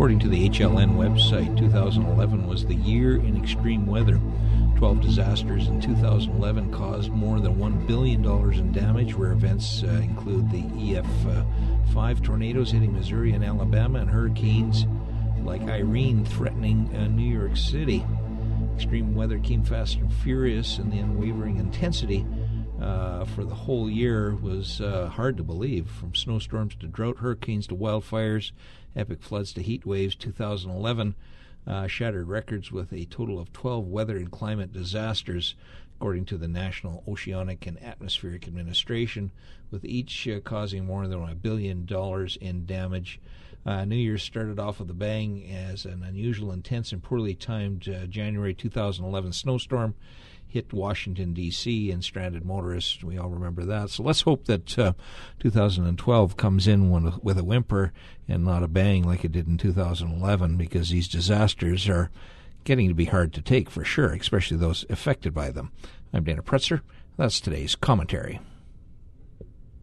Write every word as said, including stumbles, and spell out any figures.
According to the H L N website, two thousand eleven was the year in extreme weather. Twelve disasters in two thousand eleven caused more than one billion dollars in damage, where events uh, include the E F five tornadoes hitting Missouri and Alabama, and hurricanes like Irene threatening uh, New York City. Extreme weather came fast and furious, and the unwavering intensity uh, for the whole year was uh, hard to believe. From snowstorms to drought, hurricanes to wildfires, epic floods to heat waves, two thousand eleven uh, shattered records with a total of twelve weather and climate disasters, according to the National Oceanic and Atmospheric Administration, with each uh, causing more than a billion dollars in damage. Uh, New Year's started off with a bang as an unusual, intense, and poorly timed uh, January two thousand eleven snowstorm hit Washington, D C and stranded motorists. We all remember that. So let's hope that uh, two thousand twelve comes in one, with a whimper and not a bang like it did in two thousand eleven, because these disasters are getting to be hard to take for sure, especially those affected by them. I'm Dana Pretzer. That's today's commentary.